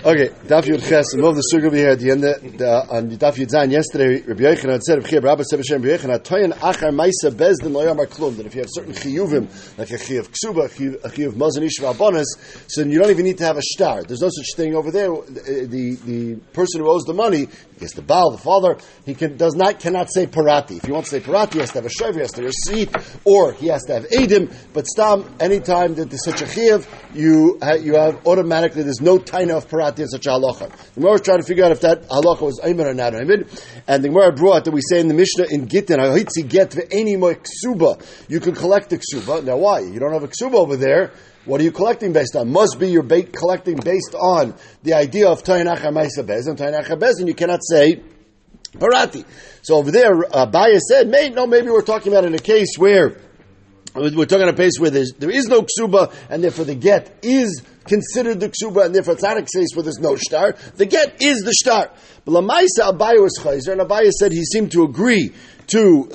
Okay, Daf Yud Ches. Move the sugar over here at the end on Daf Yud Zayin. Yesterday, Rabbi Yochanan said, "Rabbi said, Rabbi Yochanan, Toyin Achar Ma'isa Bezdin Lo Yamar Klum." That if you have certain chiyuvim, like a chiyuv ksuba, a chiyuv mazon ish v'abonis, so you don't even need to have a shtar. There's no such thing over there. The person who owes the money, I guess the Baal, the father, cannot say parati. If he wants to say parati, he has to have a shayv, he has to have a receipt, or he has to have edim. But stam, anytime that there's such a chiyuv, you have automatically, there's no taina of parati in such a halacha. The Gemara was trying to figure out if that halacha was aimed or not aimed, and the Gemara brought that we say in the Mishnah in Gittin, "Hahitzi get ve'eni mo ksuba." You can collect the ksuba. Now, why? You don't have a ksuba over there. What are you collecting based on? Must be you're collecting based on the idea of Toyin Achar Ma'isa Bezdin. Toyin Achar Bezdin, you cannot say parati. So over there, Baya said, maybe we're talking about in a case where we're talking about a case where there is no ksuba, and therefore the get is considered the ksuba, and therefore it's not a case where there's no shtar. The get is the shtar. But Lamaisa Abaye was chayzer, and Abaye said he seemed to agree to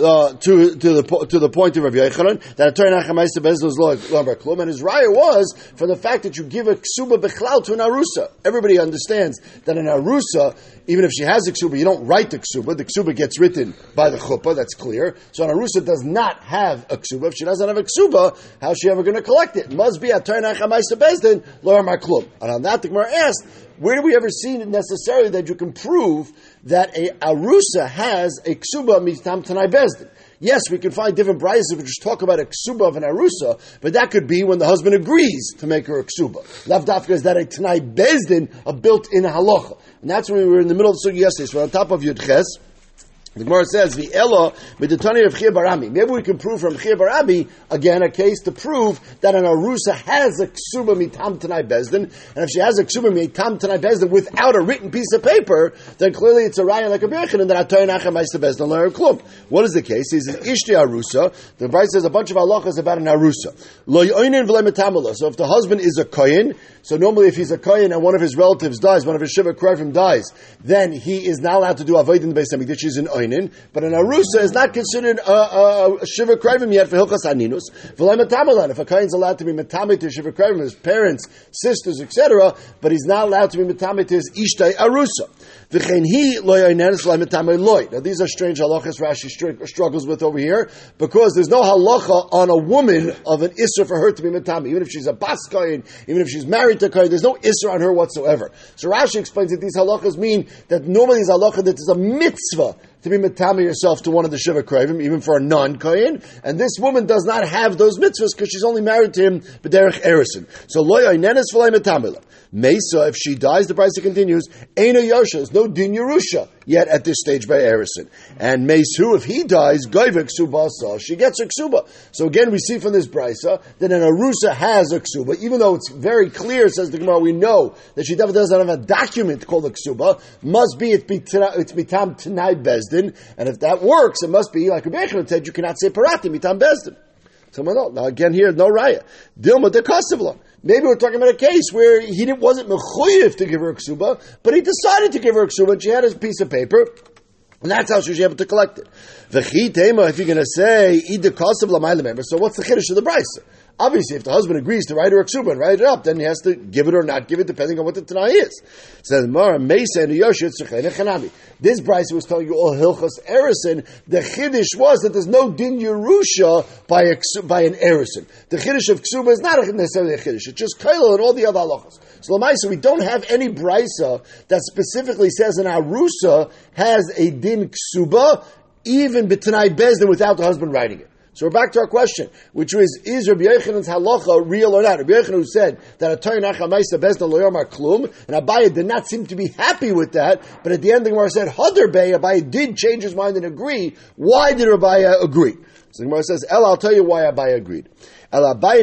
the point of Rabbi Yochanan that a Torah Nachamaisa Bezdin was lo klum, and his raya was for the fact that you give a ksuba bechlal to an arusa. Everybody understands that an arusa, even if she has a ksuba, you don't write the ksuba. The ksuba gets written by the chuppah. That's clear. So an arusa does not have a ksuba. If she doesn't have a ksuba, how's she ever going to collect it? It must be a Torah Nachamaisa Bezdin lo klum. And on that, the Gemara asked, where do we ever see necessarily that you can prove that a arusa has a ksuba mitam tanai bezdin? Yes, we can find different brayos which talk about a ksuba of an arusa, but that could be when the husband agrees to make her a ksuba. Lav dafka is that a tanai bezdin, a built-in halacha. And that's when we were in the middle of the sugi yesterday. So on top of Yud Ches, the Gemara says, "V'elo b'detani of Chia Barami." Maybe we can prove from Chia Barami again a case to prove that an arusa has a ksuba mitam tanai bezdin, and if she has a ksuba mitam tanai bezdin without a written piece of paper, then clearly it's a raya like a berachin, and that atoyin achar ma'isa bezdin le'er klum. What is the case? He says ishti arusa. The Brayso says a bunch of halachas about an arusa. Lo yoinin v'le metamala. So if the husband is a kohen, so normally if he's a kohen and one of his relatives dies, one of his shiva krovim dies, then he is not allowed to do avodah in the Beis Hamikdash. She's an oinin. But an arusa is not considered a shiva krovim yet for hilchas aninus. V'lei metamalan. If a kohen is allowed to be metame to shiva krovim, his parents, sisters, etc., but he's not allowed to be metame to his ishtay arusa. V'chein hi lo yoinenes v'lei metame loy. Now these are strange halachas Rashi struggles with over here, because there's no halacha on a woman of an isser for her to be metame, even if she's a bas kohen, even if she's married to a kohen, there's no isser on her whatsoever. So Rashi explains that these halachas mean that normally these halachas that there's a mitzvah to be metame yourself to one of the shiva krovim, even for a non-kohen, and this woman does not have those mitzvahs because she's only married to him b'derech erison. So lo yoinenes v'lei metame. Mesa, if she dies, the Brayso continues, Eino Yosha, there's no din Yerusha yet at this stage by Erison. And Mesu, if he dies, Goiva Ksubasa, she gets a Ksuba. So again, we see from this Brayso that an Arusa has a Ksuba, even though it's very clear, says the Gemara, we know that she definitely doesn't have a document called a Ksuba, must be, it's Mitam Tanai Bezdin, and if that works, it must be, like Rabbi Yochanan said, you cannot say Parati, Mitam Bezdin. Someone else. Now again here, no raya. Dilma de Kasavla. Maybe we're talking about a case where he wasn't mechuyev to give her a ksuba, but he decided to give her a ksuba, and she had his piece of paper, and that's how she was able to collect it. V'chi tema, if you're going to say, ida kasav l'mayla member, so what's the chiddush of the Brayso? Obviously, if the husband agrees to write her a ksuba and write it up, then he has to give it or not give it, depending on what the Tanai is. Says Mara Mesa and Yoshit Chanami. This Brayso was telling you all hilchos erison. The chiddush was that there's no din Yerusha by an erison. The chiddush of ksuba is not necessarily a chiddush. It's just kaila and all the other halachos. So Lamaisa, we don't have any Brayso that specifically says an arusa has a din ksuba, even b'tanai bezdin without the husband writing it. So we're back to our question, which is Rabbi Yochanan's halacha real or not? Rabbi Yochanan who said that a Torah Nachar Ma'isa Bezdin lo yomar klum, and Abaye did not seem to be happy with that, but at the end the Gemara said, Hadar Bey, Abaye did change his mind and agree. Why did Abaye agree? So the Gemara says, I'll tell you why Abaye agreed. The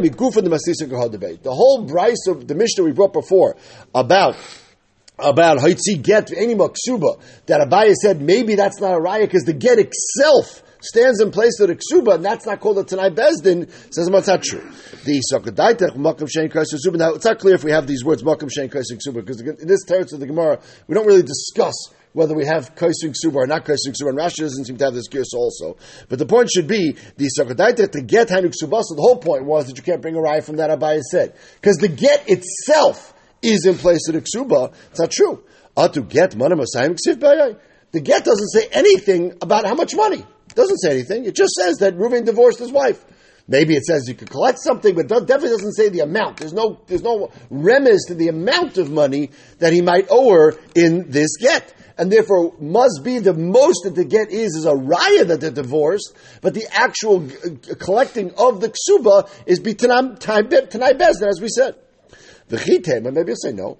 whole Brayso of the Mishnah we brought before about Haitzi get any maksuba, that Abaye said maybe that's not a raya because the get itself stands in place of the ksuba, and that's not called a Tanai Bezdin, says it's not true. The Sakadaitech, Makam Shein Kaiser Ksuba. Now, it's not clear if we have these words, Makam Shein Kaiser Ksuba, because in this territory of the Gemara, we don't really discuss whether we have Kaiser Ksuba or not Kaiser Ksuba, and Rashi doesn't seem to have this gears also. But the point should be, the Sakadaitech, to get Hainu Ksuba, so the whole point was that you can't bring a raya from that Abaye said. Because the get itself is in place of the ksuba. It's not true. Atu get money masayim ksiv bayai. The get doesn't say anything about how much money. It doesn't say anything. It just says that Reuven divorced his wife. Maybe it says you could collect something, but definitely doesn't say the amount. There's no remiss to the amount of money that he might owe her in this get. And therefore, must be the most that the get is a raya that they're divorced, but the actual collecting of the ksuba is tanai bezdin, as we said. V'chitem, and maybe you'll say no.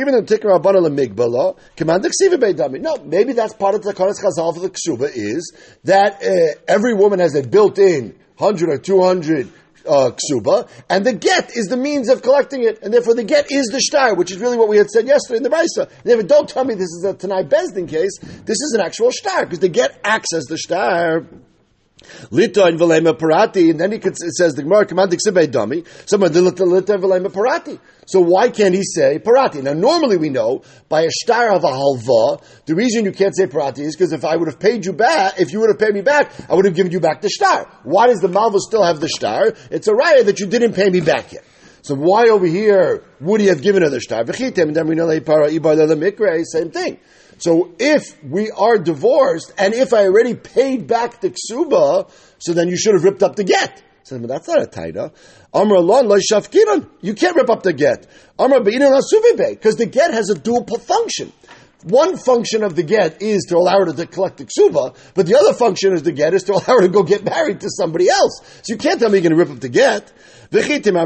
No, maybe that's part of the Kodesh Chazal for the ksuba is that every woman has a built-in 100 or 200 ksuba, and the get is the means of collecting it, and therefore the get is the shtar, which is really what we had said yesterday in the Brisa. Therefore, don't tell me this is a Tanai Bezdin case. This is an actual shtar, because the get acts as the shtar. Lito and velema parati, and then it says the Gemara commanding sibei dummy. Someone lito and velema parati. So why can't he say parati? Now normally we know by a shtar of a halva, the reason you can't say parati is because if I would have paid you back, if you would have paid me back, I would have given you back the shtar. Why does the malva still have the shtar? It's a raya that you didn't pay me back yet. So why over here would he have given her the shtar? V'chitem, and then we know same thing. So if we are divorced, and if I already paid back the ksuba, so then you should have ripped up the get. So that's not a taida. Amar alon lo shafkiran. You can't rip up the get. Amar be'inan asuvebe, because the get has a dual function. One function of the get is to allow her to collect the ksuba, but the other function of the get is to allow her to go get married to somebody else. So you can't tell me you're going to rip up the get. No,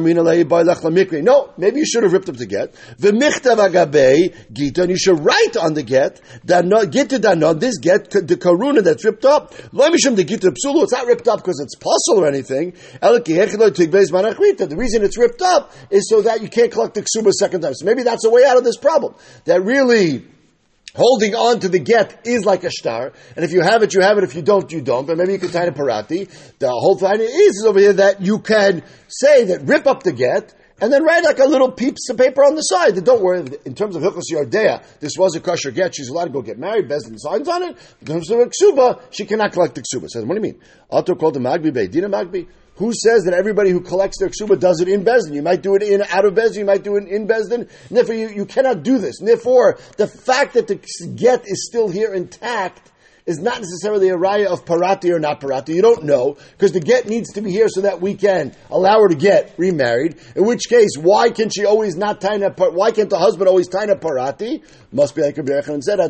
maybe you should have ripped up the get. And you should write on the get that this get, the karuna that's ripped up, it's not ripped up because it's puzzle or anything. The reason it's ripped up is so that you can't collect the ksuba a second time. So maybe that's a way out of this problem. That really holding on to the get is like a shtar, and if you have it, you have it. If you don't, you don't. But maybe you can tie a parati. The whole thing is over here that you can say that rip up the get, and then write like a little piece of paper on the side. That don't worry, in terms of Hilchos Yardea, this was a kosher get. She's allowed to go get married. Bezdin signs on it. In terms of a ksuba, she cannot collect the ksuba. Says, what do you mean? Auto called the magbi beidina magbi. Who says that everybody who collects their ksuba does it in Bezdin? You might do it out of Bezdin, you might do it in Bezdin. And therefore, you cannot do this. And therefore, the fact that the get is still here intact is not necessarily a raya of parati or not parati. You don't know, because the get needs to be here so that we can allow her to get remarried. In which case, why can she always not tie why can't the husband always tie a parati? Must be like Rabbi Yochanan said,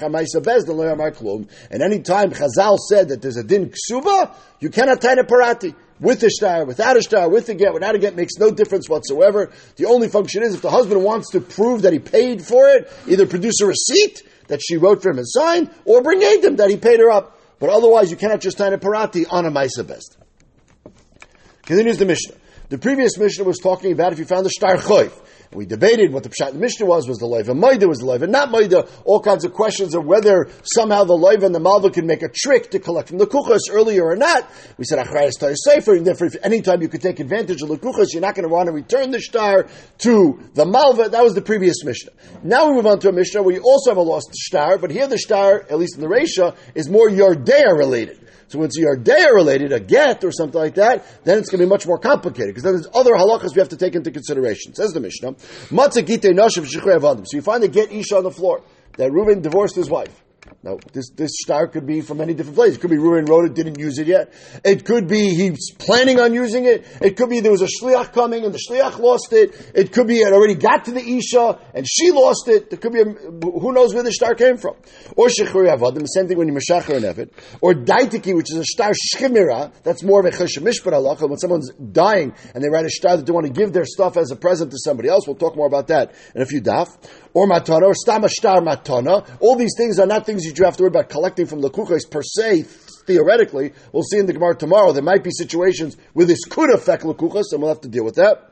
and any time Chazal said that there's a din ksuba, you cannot tie a parati. With a shtar, without a shtar, with a get, without a get, makes no difference whatsoever. The only function is if the husband wants to prove that he paid for it, either produce a receipt that she wrote for him and signed, or bring Eidim that he paid her up. But otherwise, you cannot just tie a parati on a Maisa Best. Continues the Mishnah. The previous Mishnah was talking about if you found a shtar choiv. We debated what the pshat in the Mishnah was the loiva moida, was the loiva not moida, all kinds of questions of whether somehow the loiva and the malva can make a trick to collect from the kuchas earlier or not. We said, achrayas toy sefer, and therefore if any time you could take advantage of the kuchas, you're not going to want to return the shtar to the malva. That was the previous Mishnah. Now we move on to a Mishnah where you also have a lost shtar, but here the shtar, at least in the Reisha, is more Yordea related. So when it's Yordea related, a get or something like that, then it's going to be much more complicated, because then there's other halachas we have to take into consideration. Says the Mishnah, Matzah gitei noshev shichrei avadim. So you find a get isha on the floor, that Reuven divorced his wife. Now, this shtar could be from many different places. It could be Reuven wrote it, didn't use it yet. It could be he's planning on using it. It could be there was a shliach coming and the shliach lost it. It could be it already got to the isha and she lost it. There could be who knows where the shtar came from. Or shechrei avadim, the same thing when you meshacher an eved. Or daitiki, which is a shtar shchimira. That's more of a chesed mishpat halacha. When someone's dying and they write a shtar that they want to give their stuff as a present to somebody else. We'll talk more about that in a few daf. Or matana, or stama shtar matana. All these things are not things you have to worry about collecting from the kuchos per se. Theoretically, we'll see in the Gemara tomorrow, there might be situations where this could affect lekuchos, and we'll have to deal with that.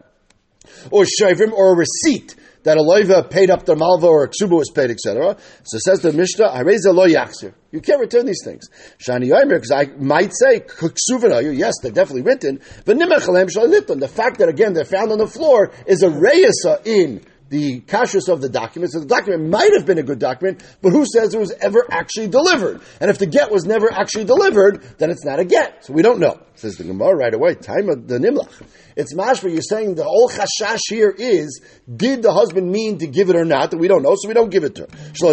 Or shavrim, or a receipt that a loiva paid up the malva or a ksuba was paid, etc. So says the Mishnah, Hareza lo yaksir. You can't return these things. Shani yomer, because I might say, ksuvanayu, yes, they're definitely written, but nimachalem shalitim. The fact that, again, they're found on the floor is a reyesa in the kashrus of the document. So the document might have been a good document, but who says it was ever actually delivered? And if the get was never actually delivered, then it's not a get. So we don't know. Says the Gemara right away. Time of the nimlach. It's mashma. You're saying the whole chashash here is: did the husband mean to give it or not? That we don't know, so we don't give it to her.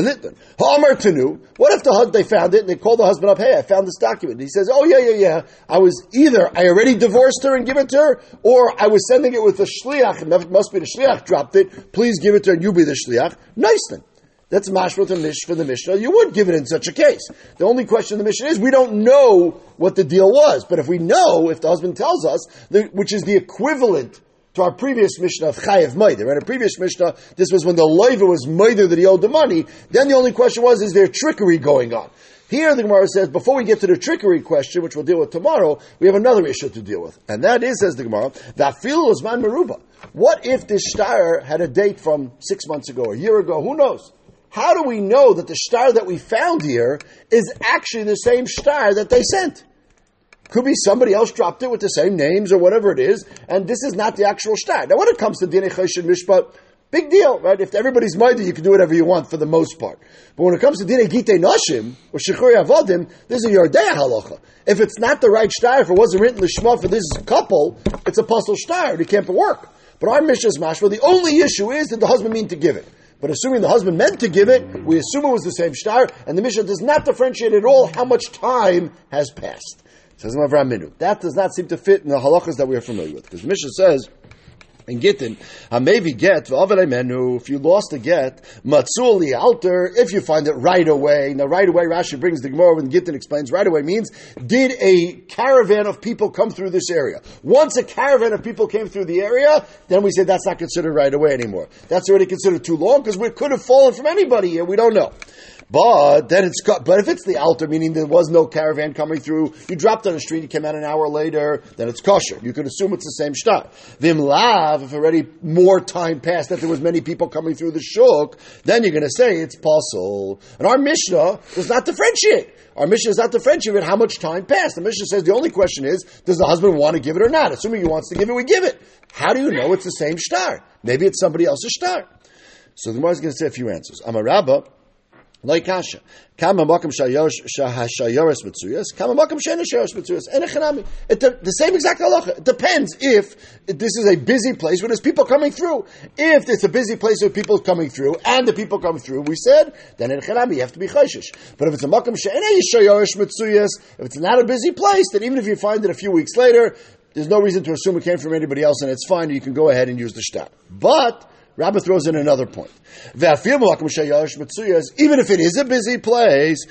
Ha'amar tenu. What if they found it and they called the husband up? Hey, I found this document. And he says, oh yeah. I already divorced her and give it to her, or I was sending it with a shliach. And it must be the shliach dropped it. Please give it to her, and you be the shliach. Nice then. That's mashma for the Mishnah. You would give it in such a case. The only question in the Mishnah is we don't know what the deal was. But if we know, if the husband tells us, which is the equivalent to our previous Mishnah of Chayev Meider. In a previous Mishnah, this was when the loiva was Meider that he owed the money. Then the only question was, is there trickery going on? Here the Gemara says, before we get to the trickery question, which we'll deal with tomorrow, we have another issue to deal with. And that is, says the Gemara, Vafil Uzman Meruba. What if this shtar had a date from 6 months ago, a year ago? Who knows? How do we know that the shtar that we found here is actually the same shtar that they sent? Could be somebody else dropped it with the same names or whatever it is, and this is not the actual shtar. Now, when it comes to Dinei Choshen Mishpat, big deal, right? If everybody's Maida, you can do whatever you want for the most part. But when it comes to Dinei Gitei Noshim or Shechuri Avodim, this is your Yordei halacha. If it's not the right shtar, if it wasn't written Lishma for this couple, it's a puzzle shtar. It can't work. But our Mishnah is mashma. The only issue is that the husband mean to give it. But assuming the husband meant to give it, we assume it was the same shtar, and the Mishnah does not differentiate at all how much time has passed. Says Avraham Minu. That does not seem to fit in the halachas that we are familiar with. Because Mishnah says, in Gittin, Hamevi get, menu. If you lost a get, Matsul li alter, if you find it right away. Now, right away, Rashi brings the Gemara when Gittin explains, right away means, did a caravan of people come through this area? Once a caravan of people came through the area, then we say that's not considered right away anymore. That's already considered too long, because we could have fallen from anybody here, we don't know. But if it's the altar, meaning there was no caravan coming through, you dropped on the street, you came out an hour later, then it's kosher. You could assume it's the same shtar. Vim lav, if already more time passed that there was many people coming through the shuk, then you're going to say it's pasul. And our Mishnah does not differentiate. Our Mishnah does not differentiate how much time passed. The Mishnah says the only question is, does the husband want to give it or not? Assuming he wants to give it, we give it. How do you know it's the same shtar? Maybe it's somebody else's shtar. So the Gemara is going to say a few answers. Amar Rabba, like Kasha. Kama makam shayoris mitzuyas, kama makam she'ena shayoris mitzuyas. And echanami. The same exact halacha. It depends if this is a busy place where there's people coming through. If it's a busy place with people coming through, and the people come through, we said, then in echanami you have to be chayshish. But if it's a makam she'ena shayoris mitzuyas, if it's not a busy place, then even if you find it a few weeks later, there's no reason to assume it came from anybody else, and it's fine. You can go ahead and use the shtar. But Rabbi throws in another point. Even if it is a busy place,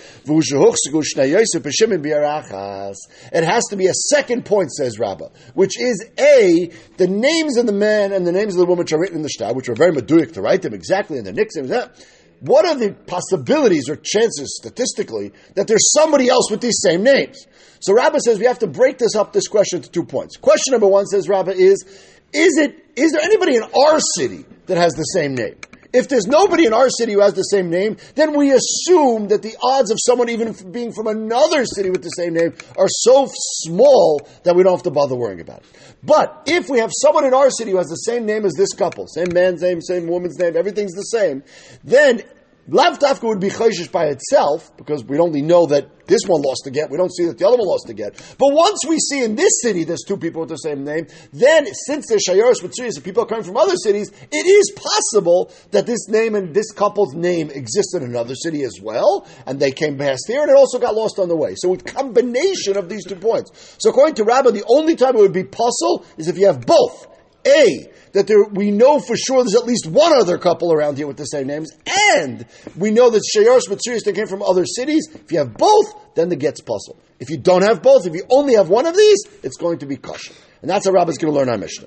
it has to be a second point, says Rabbi, which is A, the names of the man and the names of the woman which are written in the shtar, which are very meduic to write them exactly in the nicknames. What are the possibilities or chances statistically that there's somebody else with these same names? So Rabbi says we have to break this question into 2 points. Question number 1, says Rabbi, is there anybody in our city that has the same name? If there's nobody in our city who has the same name, then we assume that the odds of someone even being from another city with the same name are so small that we don't have to bother worrying about it. But if we have someone in our city who has the same name as this couple, same man's name, same woman's name, everything's the same, then Lav Dafka would be chayshish by itself, because we only know that this one lost the get, we don't see that the other one lost the get. But once we see in this city there's 2 people with the same name, then since there's shayoros mitzuyas and people are coming from other cities, it is possible that this name and this couple's name existed in another city as well, and they came past here, and it also got lost on the way. So a combination of these 2 points. So according to Rabbah, the only time it would be puzzle is if you have both. A, that we know for sure there's at least one other couple around here with the same names, and we know that Shayoros Mitzuyas that came from other cities. If you have both, then the get's puzzle. If you don't have both, if you only have one of these, it's going to be kosher. And that's how Rabbi's going to learn our Mishnah.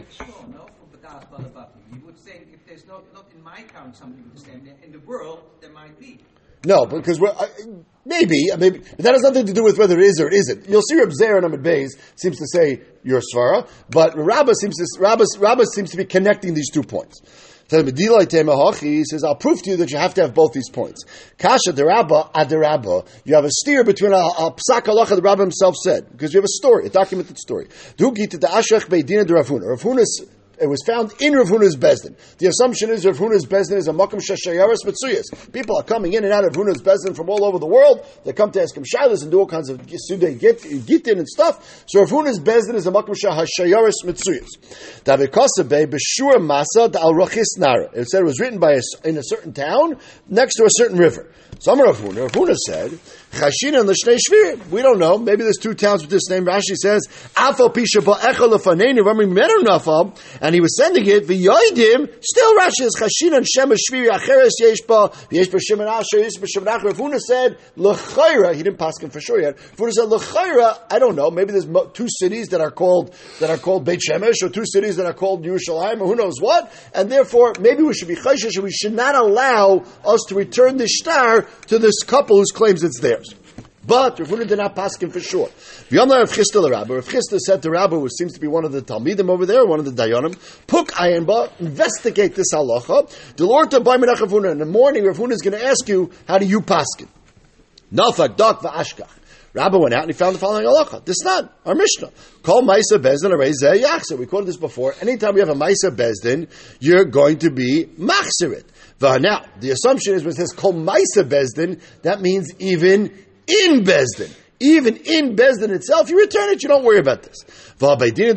You would say if there's not in my town something with the same name, in the world there might be. No, because maybe, but that has nothing to do with whether it is or it isn't. You'll see Reb Zer and Amid Beis seems to say your svara, but Rabbah seems to be connecting these 2 points. He says, I'll prove to you that you have to have both these points. Kasha derabba aderabba. You have a steer between a psak halacha the Rabbah himself said, because you have a story, a documented story. Rav Huna's it was found in Rav Huna's Bezdin. The assumption is Rav Huna's Bezdin is a Makom Shashayaris Mitzuyas. People are coming in and out of Rav Huna's Bezdin from all over the world. They come to ask him Shilas and do all kinds of Sudei Gitin and stuff. So Rav Huna's Bezdin is a Makom Shashayaris Mitzuyas. Davikosabe Beshur Masa Al Rachis Nara. It said it was written in a certain town next to a certain river. Some Rav Huna said, Chashinan l'shnei shvirim. We don't know. Maybe there's two towns with this name. Rashi says, Afal pisha ba'echa lefaneinu v'amrim menu nafal, and he was sending it, v'yoidim, still Rashi is Chashinan shem shviri acheres yesh ba shemen asher, yesh ba shemen acher. Rav Huna said, l'chayra, he didn't paskin for sure yet. Rav Huna said, l'chayra, I don't know. Maybe there's two cities that are called Beit Shemesh, or two cities that are called Yerushalayim, or who knows what, and therefore, maybe we should be chayshish, and we should not allow us to return the shtar to this couple who claims it's theirs. But Rav Huna did not paskin for sure. V'yamar Rav Chisda l'Rabba. Rav Chisda said to Rabba, who seems to be one of the Talmidim over there, one of the Dayanim, Puk ayin investigate this halacha. Delorta by Menach Rav Huna. In the morning, Rav Huna is going to ask you, how do you paskin? Nafak dak v'ashkach. Rabba went out and he found the following halacha. This is not our Mishnah. Call Maisa Bezdin arei zeh yachzer. We quoted this before. Anytime we have a Maisa Bezdin, you're going to be machzirit. Now, the assumption is when it says Kol Maisa Bezdin, that means even in Bezdin. Even in Bezdin itself, you return it, you don't worry about this. So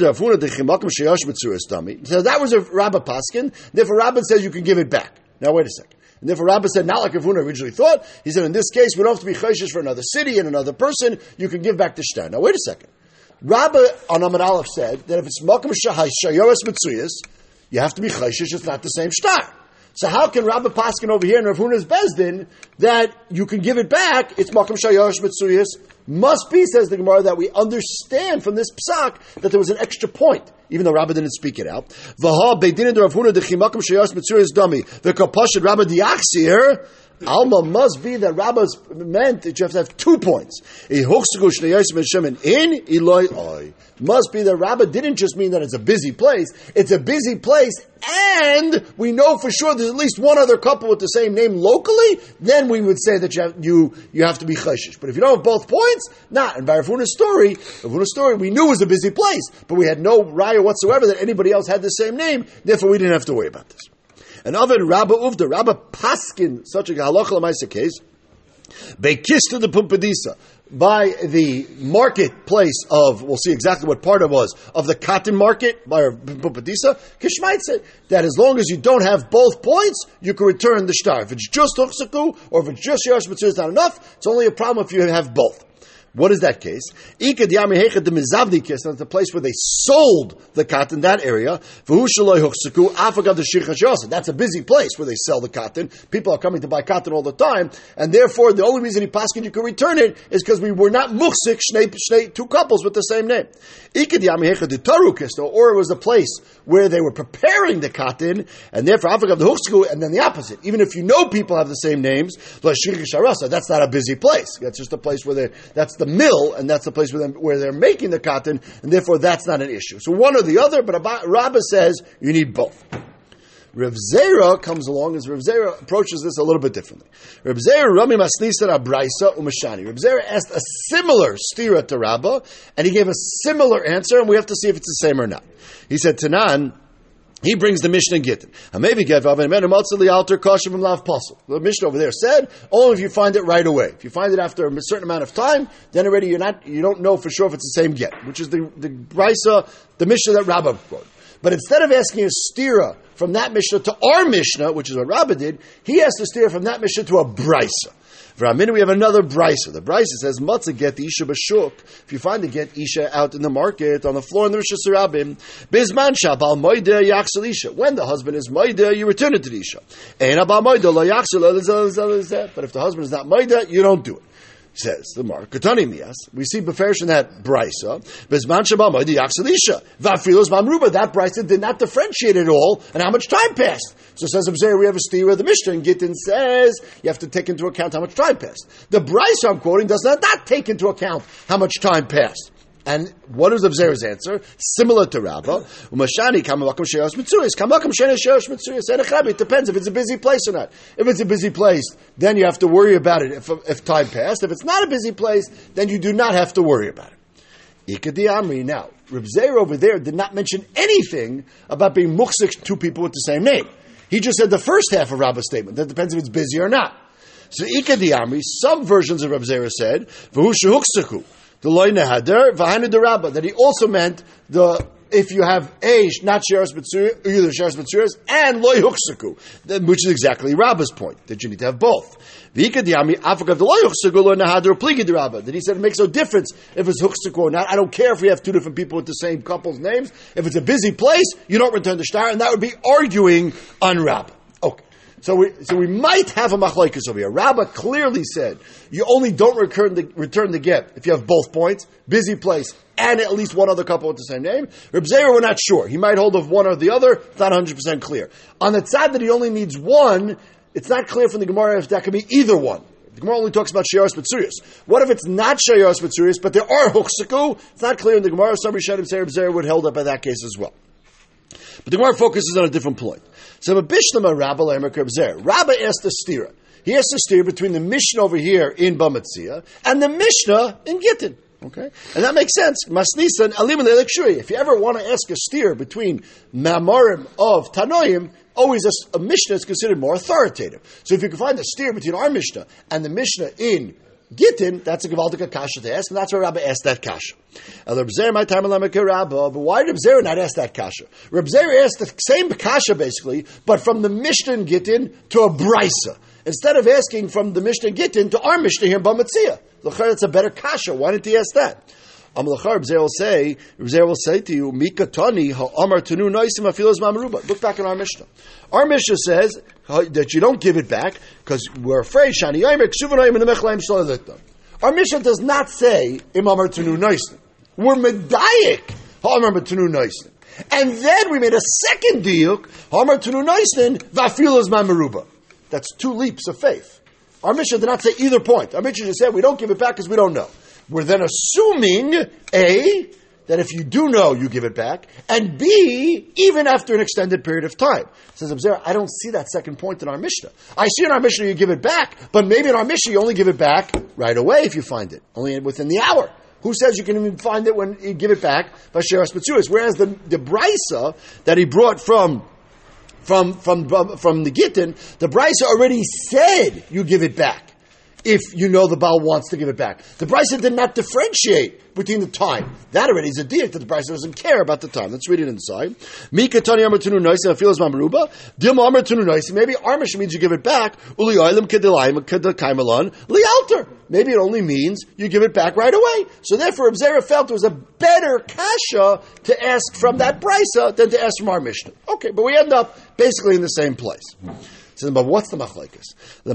that was a Rabba Paskin. Therefore, Rabba says you can give it back. Now, wait a second. And therefore, Rabba said, not like Rav Huna originally thought. He said, in this case, we don't have to be chayshish for another city and another person. You can give back the shtar. Now, wait a second. Rabba on Amud Aleph said that if it's Makom Shayoras Mitzuyas, you have to be chayshish. It's not the same shtar. So how can Rabba Paskin over here in Rav Huna's Bezdin that you can give it back? It's Makom Shayosh Mitzuyas. Must be, says the Gemara, that we understand from this psak that there was an extra point, even though Rabba didn't speak it out. V'ha beidinin Rav Huna dechi Makom Shayosh Mitzuyas dami v'kapashid Rabba diachsir. Alma must be that Rabba's meant that you have to have 2 points. Must be that Rabba didn't just mean that it's a busy place. It's a busy place, and we know for sure there's at least one other couple with the same name locally. Then we would say that you have to be chayshish. But if you don't have both points, not. And by Rav Huna's story, we knew it was a busy place, but we had no raya whatsoever that anybody else had the same name. Therefore, we didn't have to worry about this. And of it, Rabba Uvda, Rabba Paskin, such a halacha l'maisa case, Beikista the Pumpadisa, by the marketplace of, we'll see exactly what part it was, of the cotton market, by Pumpadisa, Kishmait said that as long as you don't have both points, you can return the shtar. If it's just Uchsaku, or if it's just Yosh Mitzvah, it's not enough, it's only a problem if you have both. What is that case? That's the place where they sold the cotton, that area. That's a busy place where they sell the cotton. People are coming to buy cotton all the time, and therefore the only reason you can return it is because we were not muchsik, two couples with the same name. Or it was a place where they were preparing the cotton, and therefore and then the opposite. Even if you know people have the same names, that's not a busy place. That's just a place where that's the mill, and that's the place where they're making the cotton, and therefore that's not an issue. So one or the other, but Rabba says you need both. Rav Zera comes along as Rav Zera approaches this a little bit differently. Rav Zera Rami Masnisa Abraisa Umashani. Rav Zera asked a similar stira to Rabba, and he gave a similar answer, and we have to see if it's the same or not. He said, Tanan, he brings the Mishnah Gittin. The Mishnah over there said, only if you find it right away. If you find it after a certain amount of time, then already you don't know for sure if it's the same get, which is the Brisa, the Mishnah that Rabba quoted. But instead of asking a stira from that Mishnah to our Mishnah, which is what Rabba did, he asked a stira from that Mishnah to a Brisa. V'raminu, we have another brisa. The brisa says, "Matzah get the isha b'shuk." If you find the get isha out in the market on the floor in the Rishus Harabim, bizman shabal moida yachsel isha. When the husband is moida, you return it to the isha. Ein abal moida lo yachsel. But if the husband is not moida, you don't do it. Says the Mark, Katani Mias, we see Beferish in that Brisa, Bezman Shabal Moedi Yachselisha, Vafilos Mamruba, that Brisa did not differentiate at all, and how much time passed. So says Abzer, we have a stira of the Mishnah, and Gittin says, you have to take into account how much time passed. The Brisa I'm quoting does not take into account how much time passed. And what is Abzer's answer? Similar to Rabbah. Umashani kamakom sheyosh mitzuyas. Kamakom sheyosh mitzuyas. It depends if it's a busy place or not. If it's a busy place, then you have to worry about it if time passed. If it's not a busy place, then you do not have to worry about it. Ikadi Amri. Now, Reb Zera over there did not mention anything about being muksik two people with the same name. He just said the first half of Rabba's statement. That depends if it's busy or not. So Ikadi Amri, some versions of Reb Zera said, V'hu shehuksaku, the loy nehader, v'hanu de Rabba, that he also meant if you have not sheras b'tzuris, either sheras b'tzuris and loy huksaku, which is exactly Rabba's point, that you need to have both. That he said it makes no difference if it's huksaku or not. I don't care if we have two different people with the same couple's names. If it's a busy place, you don't return the shtar, and that would be arguing on Rabbah. Okay. So we might have a machlokes over here. Rabbah clearly said you only don't return the get if you have both points, busy place, and at least one other couple with the same name. Reb Zera, we're not sure. He might hold of one or the other. It's not 100% clear. On the tzad that he only needs one, it's not clear from the Gemara if that could be either one. The Gemara only talks about sheyaros b'tzurius. What if it's not sheyaros b'tzurius, but there are huksaku? It's not clear in the Gemara. Some Rishonim say Reb Zera would hold up by that case as well. But the Gemara focuses on a different point. So Bishlama Rabba Le'emek Reb Zera. Rabba asked a stira. He asked a stira between the Mishnah over here in Bamatzia and the Mishnah in Gittin. Okay? And that makes sense. Masnisan alim le'elekshuri. If you ever want to ask a steer between Ma'amarim of Tanoim, always a Mishnah is considered more authoritative. So if you can find a steer between our Mishnah and the Mishnah in Gittin, that's a Gevaldika Kasha to ask, and that's why Rabbi asked that Kasha. Reb Zera, my time Rabba, but why did Reb Zera not ask that Kasha? Reb Zera asked the same Kasha basically, but from the Mishnah in Gittin to a Brisa. Instead of asking from the Mishnah in Gittin to our Mishnah here in Bamatzia. It's a better Kasha. Why didn't he ask that? Reb Zera will say to you, Mikatani ha'amar tenu noisim afilos ma'meruba. Look back in our Mishnah. Our Mishnah says that you don't give it back because we're afraid. Shani yomer ksuvanayim in the mechlayim shalalitam. Our Mishnah does not say im amar tenu noisim. We're medayik ha'amar tenu noisim. And then we made a second diuk ha'amar tenu noisim va'afilos ma'meruba. That's two leaps of faith. Our Mishnah did not say either point. Our Mishnah just said we don't give it back because we don't know. We're then assuming, A, that if you do know, you give it back, and B, even after an extended period of time. Says Abzera, I don't see that second point in our Mishnah. I see in our Mishnah you give it back, but maybe in our Mishnah you only give it back right away if you find it, only within the hour. Who says you can even find it when you give it back by Sheras B'tzuris? Whereas the Brisa that he brought from the Gittin, the Brisa already said you give it back if you know the Baal wants to give it back. The Brisa did not differentiate between the time. That already is a diak that the Brisa doesn't care about the time. Let's read it inside. Maybe Armish means you give it back. Maybe it only means you give it back right away. So therefore, Reb Zera felt it was a better kasha to ask from that Brisa than to ask from our Mishnah. Okay, but we end up basically in the same place. So, but what's the machlekes?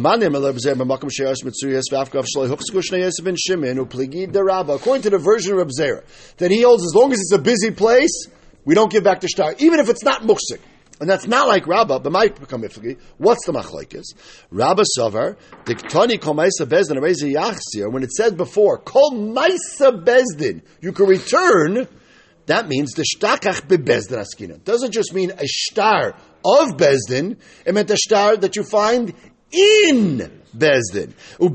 According to the version of Reb Zera, that he holds as long as it's a busy place, we don't give back the shtar, even if it's not muksik. And that's not like Rabbah, but might become ifli. What's the machlekes? Rabbah Savar, Diktani Kol Maisa Bezdin Arezi Yachzir, when it said before, Kol Maisa Bezdin, you can return, that means the shtakach bebezdin askina. It doesn't just mean a shtar of Bezdin, it meant a shtar that you find in Bezdin.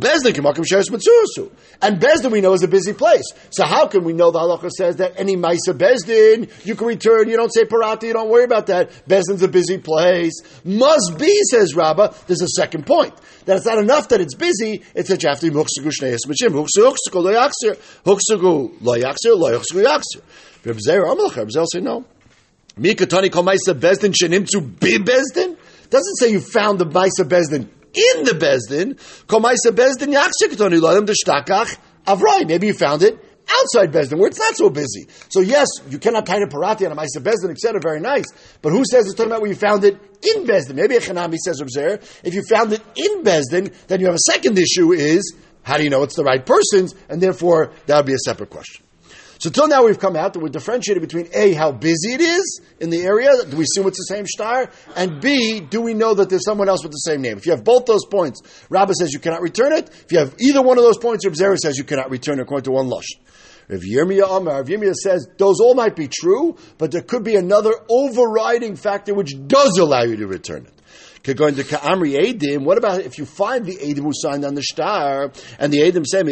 And Bezdin we know is a busy place. So how can we know the halacha says that any Maisa Bezdin, you can return, you don't say parati, you don't worry about that. Bezdin's a busy place. Must be, says Rabbah, there's a second point. That it's not enough that it's busy, it's that you have to be Huxagu Shnei Esmachim. Huxagu lo yaksir. Huxagu lo yaksir, lo Huxagu yaksir. Reb Zera, Reb Zera say no. Mikatani kol Maisa Bezdin shenimtzu bi Bezdin? Doesn't say you found the Maisa Bezdin in the Bezdin. Kol Maisa Bezdin yaksir katoni loyim d'shtakach avroi. Maybe you found it outside Bezdin, where it's not so busy. So yes, you cannot tie a parati on a Maisa Bezdin, etc. Very nice. But who says it's talking about where you found it in Bezdin? Maybe a Chanami says, Reb Zera, if you found it in Bezdin, then you have a second issue is, how do you know it's the right person's? And therefore, that would be a separate question. So till now we've come out that we're differentiating between A, how busy it is in the area, do we assume it's the same shtar? And B, do we know that there's someone else with the same name? If you have both those points, Rabbah says you cannot return it. If you have either one of those points, Reb Zera says you cannot return it according to one lashon. Rav Yirmiyah says those all might be true, but there could be another overriding factor which does allow you to return it. Going to Ka'amri Eidim, what about if you find the Eidim who signed on the star, and the Eidim say,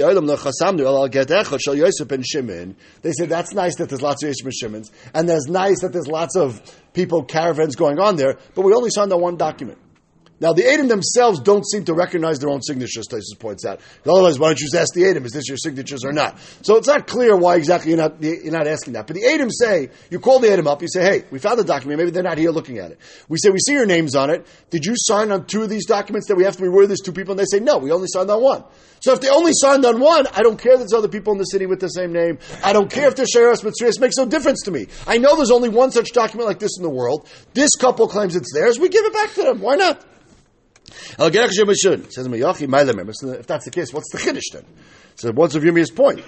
they say, that's nice that there's lots of Yosef and Shimons, and there's nice that there's lots of people, caravans going on there, but we only signed on one document. Now, the Eidim themselves don't seem to recognize their own signatures, Taisus points out. Otherwise, why don't you just ask the Eidim, is this your signatures or not? So it's not clear why exactly you're not asking that. But the Eidim say, you call the Eidim up, you say, hey, we found the document, maybe they're not here looking at it. We say, we see your names on it. Did you sign on 2 of these documents that we have to be aware there's 2 people? And they say, no, we only signed on 1. So if they only signed on 1, I don't care that there's other people in the city with the same name. I don't care if they're Sheras Mitzvahs. It makes no difference to me. I know there's only one such document like this in the world. This couple claims it's theirs. We give it back to them. Why not? Says if that's the case, what's the chiddush then? So what's of Yirmiyah's point?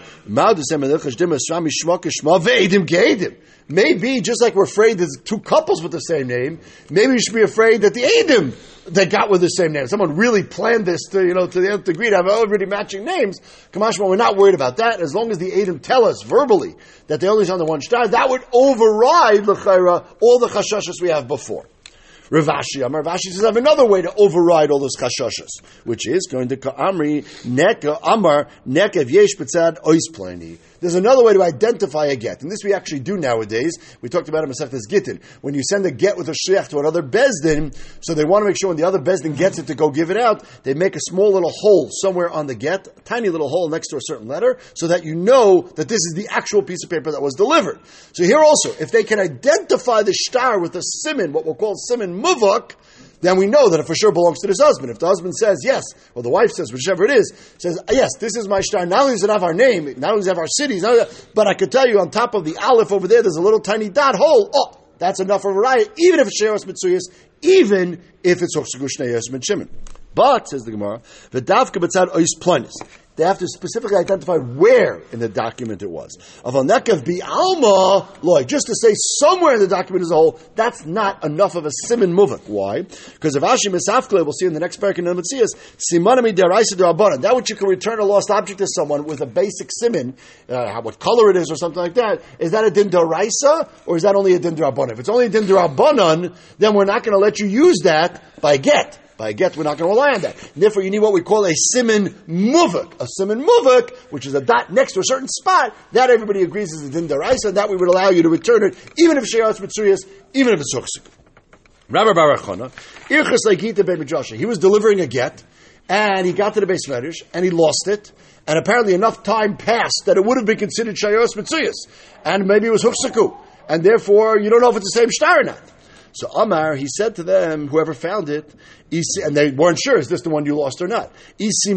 Maybe, just like we're afraid there's 2 couples with the same name, maybe we should be afraid that the Eidim they got with the same name. Someone really planned this to the nth degree to have everybody matching names. Kamashma, we're not worried about that. As long as the Eidim tell us verbally that they only signed the one star, that would override l'chayra all the chashashas we have before. Rav Ashi says, I have another way to override all those chashashas, which is going to Ka'amri, Neka, Amar, Nekev Yesh B'tzad Ois Plani. There's another way to identify a get, and this we actually do nowadays. We talked about it in Masechtas Gittin. When you send a get with a shliach to another bezdin, so they want to make sure when the other bezdin gets it to go give it out, they make a small little hole somewhere on the get, a tiny little hole next to a certain letter, so that you know that this is the actual piece of paper that was delivered. So here also, if they can identify the shtar with a siman, what we'll call siman muvak, then we know that it for sure belongs to this husband. If the husband says yes, or the wife says, whichever it is, says, yes, this is my shtar, not only does it have our name, not only does it have our cities, but I could tell you on top of the aleph over there, there's a little tiny dot hole. Oh, that's enough of a raya, even if it's Sheras Mitzuyas, even if it's Hochsegu Shnei Yosef ben Shimon. But, says the Gemara, v'davka b'tzad ois plonis. They have to specifically identify where in the document it was. Of Nekav bi'alma loy, just to say somewhere in the document as a whole, that's not enough of a siman muvak. Why? Because if Ashi Misafkle, we'll see in the next parak in the Metzias, simanami deraisa derabanan. That which you can return a lost object to someone with a basic siman, what color it is or something like that, is that a din deraisa or is that only a din derabanan? If it's only a din derabanan, then we're not going to let you use that by get. By a get, we're not going to rely on that. And therefore, you need what we call a siman muvak. A siman muvak, which is a dot next to a certain spot, that everybody agrees is a din deraisa, and that we would allow you to return it, even if it's Sheras Mitzuyas, even if it's Hochsegu. Rabbi Baruch Chana, Irchas Leikita Ben Joshua, he was delivering a get, and he got to the Beis Medrash, and he lost it, and apparently enough time passed that it would have been considered Sheras Mitzuyas, and maybe it was Hochsegu, and therefore you don't know if it's the same shtar or not. So Amar, he said to them, whoever found it, and they weren't sure, is this the one you lost or not? Listen,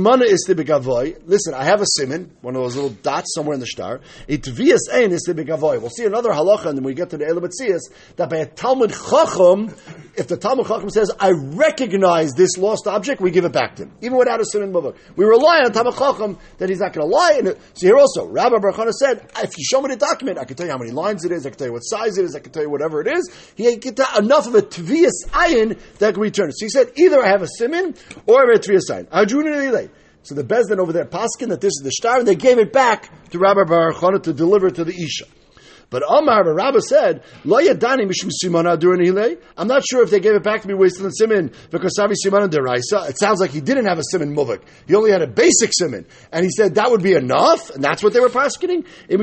I have a siman, one of those little dots somewhere in the shtar. We'll see another halacha, and then we get to the Eila B'tzias, that by a Talmud Chacham, if the Talmud Chacham says, I recognize this lost object, we give it back to him, even without a siman muvak. We rely on Talmud Chacham that he's not going to lie. So here also, Rabbi Baruch Chana said, if you show me the document, I can tell you how many lines it is, I can tell you what size it is, I can tell you whatever it is. He can tell enough of a Tviyas ayin that can return it. So he said, either I have a siman or I have a Tviyas ayin. So the Bezdin over there paskin that this is the shtar, and they gave it back to Rabbi Baruch Chana to deliver to the Isha. But Omar, the Rabbi said, Lo yadani mishum simana during hilei. I'm not sure if they gave it back to me wasted on siman because savi simana deraisa. It sounds like he didn't have a siman muvak. He only had a basic siman, and he said that would be enough, and that's what they were paskening.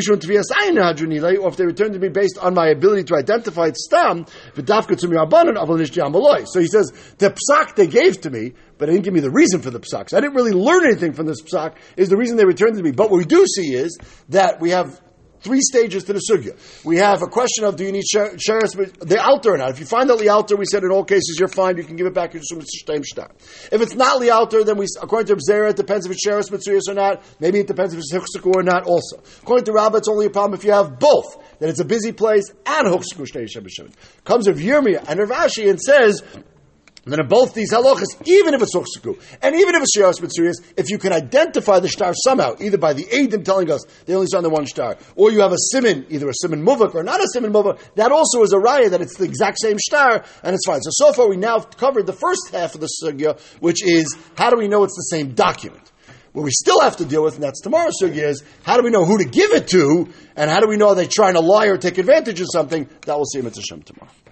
Or if they returned to me based on my ability to identify it stam, v'dafka to mirabanan avol nishti amaloi. So he says the psak they gave to me, but they didn't give me the reason for the psak. So I didn't really learn anything from this psak. Is the reason they returned to me. But what we do see is that we have 3 stages to the sugya. We have a question of do you need sheres the altar or not? If you find the altar, we said in all cases you're fine. You can give it back. If it's not the altar, then we, according to Bzera, it depends if it's sheres mitzuyas or not. Maybe it depends if it's Hochsegu or not. Also, according to Rabbah, it's only a problem if you have both. That it's a busy place and Hochsegu shnei Yosef b'Shimon. Comes of Yirmiyah and Rav Ashi and says. And then in both these halachas, even if it's Hochsegu, and even if it's Sheras Mitzuyas, if you can identify the shtar somehow, either by the Eidim telling us they only saw the one shtar, or you have a siman, either a siman muvak or not a siman muvak, that also is a raya that it's the exact same shtar, and it's fine. So far we now covered the first half of the sugya, which is, how do we know it's the same document? What we still have to deal with, and that's tomorrow's sugya, is how do we know who to give it to, and how do we know they're trying to lie or take advantage of something? That we'll see in Mitzvah Shem tomorrow.